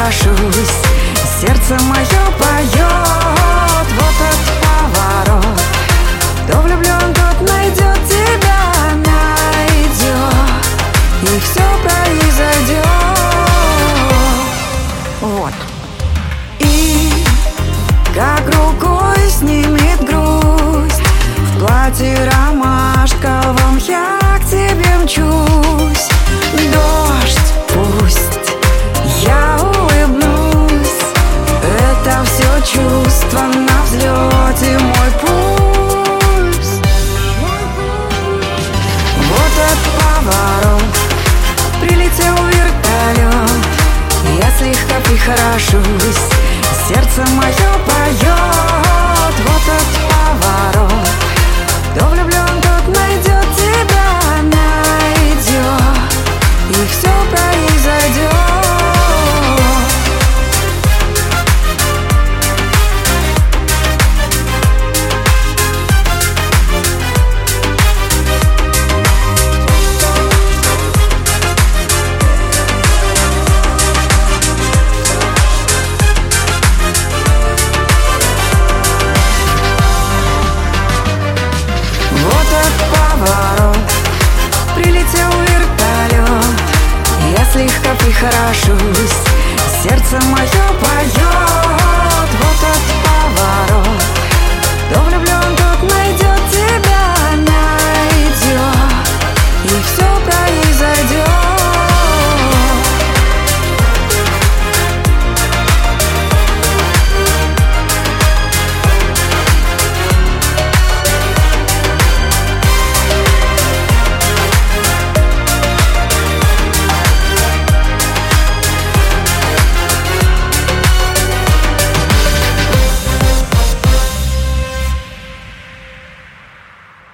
прихорошусь, сердце мое поет. Вот этот поворот, кто влюблен, тот найдет тебя, найдет, и все произойдет. Вот. И как рукой снимет грусть, в платье ромашковом я к тебе мчусь. Дождь пусть, я улыбнусь, это все чувство на взлете, мой пульс. Вот этот поворот, прилетел вертолет, я слегка прихорошусь, сердце мое поет.